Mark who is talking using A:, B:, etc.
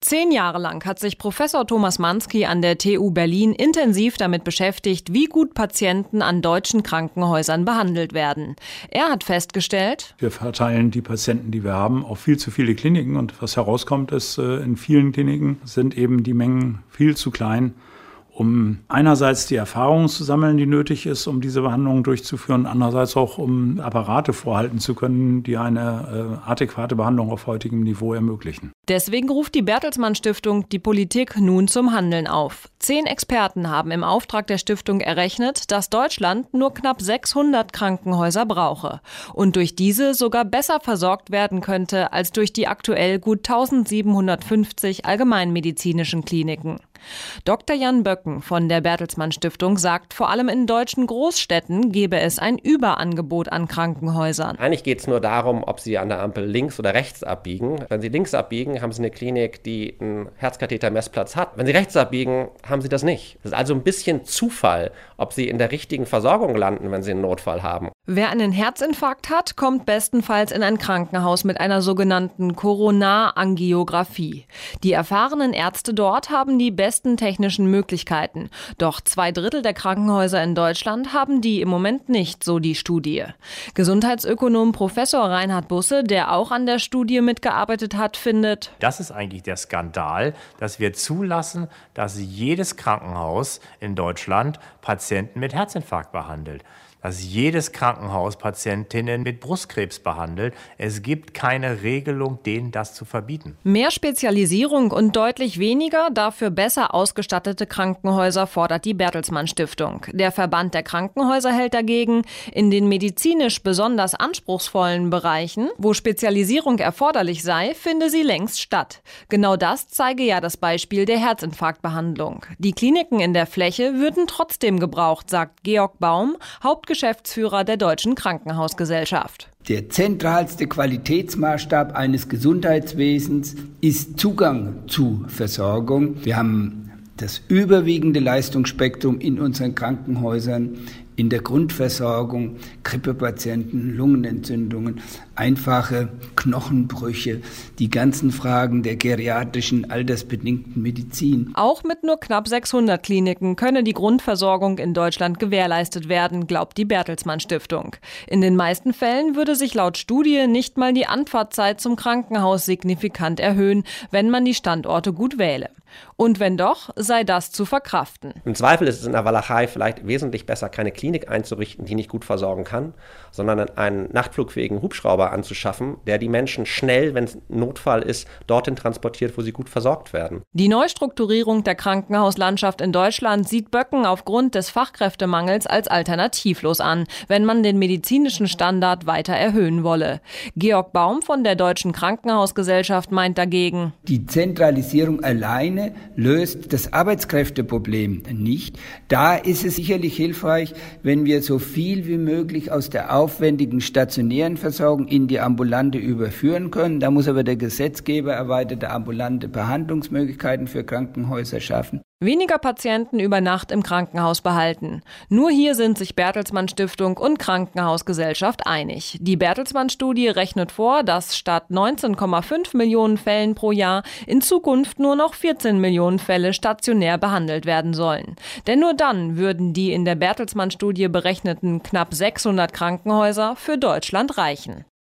A: 10 Jahre lang hat sich Professor Thomas Mansky an der TU Berlin intensiv damit beschäftigt, wie gut Patienten an deutschen Krankenhäusern behandelt werden. Er hat festgestellt:
B: Wir verteilen die Patienten, die wir haben, auf viel zu viele Kliniken. Und was herauskommt, ist, in vielen Kliniken sind eben die Mengen viel zu klein, um einerseits die Erfahrung zu sammeln, die nötig ist, um diese Behandlung durchzuführen, andererseits auch, um Apparate vorhalten zu können, die eine adäquate Behandlung auf heutigem Niveau ermöglichen.
A: Deswegen ruft die Bertelsmann Stiftung die Politik nun zum Handeln auf. 10 Experten haben im Auftrag der Stiftung errechnet, dass Deutschland nur knapp 600 Krankenhäuser brauche und durch diese sogar besser versorgt werden könnte als durch die aktuell gut 1750 allgemeinmedizinischen Kliniken. Dr. Jan Böcken von der Bertelsmann Stiftung sagt, vor allem in deutschen Großstädten gebe es ein Überangebot an Krankenhäusern.
C: Eigentlich geht es nur darum, ob Sie an der Ampel links oder rechts abbiegen. Wenn Sie links abbiegen, haben Sie eine Klinik, die einen Herzkathetermessplatz hat. Wenn Sie rechts abbiegen, haben Sie das nicht. Das ist also ein bisschen Zufall, ob Sie in der richtigen Versorgung landen, wenn Sie einen Notfall haben.
A: Wer einen Herzinfarkt hat, kommt bestenfalls in ein Krankenhaus mit einer sogenannten Koronarangiographie. Die erfahrenen Ärzte dort haben die besten technischen Möglichkeiten. Doch 2/3 der Krankenhäuser in Deutschland haben die im Moment nicht, so die Studie. Gesundheitsökonom Professor Reinhard Busse, der auch an der Studie mitgearbeitet hat, findet:
D: Das ist eigentlich der Skandal, dass wir zulassen, dass jedes Krankenhaus in Deutschland Patienten mit Herzinfarkt behandelt. Dass jedes Krankenhaus Patientinnen mit Brustkrebs behandelt. Es gibt keine Regelung, denen das zu verbieten.
A: Mehr Spezialisierung und deutlich weniger, dafür besser ausgestattete Krankenhäuser fordert die Bertelsmann Stiftung. Der Verband der Krankenhäuser hält dagegen, in den medizinisch besonders anspruchsvollen Bereichen, wo Spezialisierung erforderlich sei, finde sie längst statt. Genau das zeige ja das Beispiel der Herzinfarktbehandlung. Die Kliniken in der Fläche würden trotzdem gebraucht, sagt Georg Baum, Hauptgeschäftsführer der Deutschen Krankenhausgesellschaft.
E: Der zentralste Qualitätsmaßstab eines Gesundheitswesens ist Zugang zu Versorgung. Wir haben das überwiegende Leistungsspektrum in unseren Krankenhäusern, in der Grundversorgung, Grippepatienten, Lungenentzündungen, einfache Knochenbrüche, die ganzen Fragen der geriatrischen, altersbedingten Medizin.
A: Auch mit nur knapp 600 Kliniken könne die Grundversorgung in Deutschland gewährleistet werden, glaubt die Bertelsmann Stiftung. In den meisten Fällen würde sich laut Studie nicht mal die Anfahrtzeit zum Krankenhaus signifikant erhöhen, wenn man die Standorte gut wähle. Und wenn doch, sei das zu verkraften.
C: Im Zweifel ist es in der Walachei vielleicht wesentlich besser, keine Klinik einzurichten, die nicht gut versorgen kann, sondern einen nachtflugfähigen Hubschrauber anzuschaffen, der die Menschen schnell, wenn es ein Notfall ist, dorthin transportiert, wo sie gut versorgt werden.
A: Die Neustrukturierung der Krankenhauslandschaft in Deutschland sieht Böcken aufgrund des Fachkräftemangels als alternativlos an, wenn man den medizinischen Standard weiter erhöhen wolle. Georg Baum von der Deutschen Krankenhausgesellschaft meint dagegen:
E: Die Zentralisierung alleine löst das Arbeitskräfteproblem nicht. Da ist es sicherlich hilfreich, wenn wir so viel wie möglich aus der aufwendigen stationären Versorgung in die ambulante überführen können. Da muss aber der Gesetzgeber erweiterte ambulante Behandlungsmöglichkeiten für Krankenhäuser schaffen.
A: Weniger Patienten über Nacht im Krankenhaus behalten. Nur hier sind sich Bertelsmann Stiftung und Krankenhausgesellschaft einig. Die Bertelsmann-Studie rechnet vor, dass statt 19,5 Millionen Fällen pro Jahr in Zukunft nur noch 14 Millionen Fälle stationär behandelt werden sollen. Denn nur dann würden die in der Bertelsmann-Studie berechneten knapp 600 Krankenhäuser für Deutschland reichen.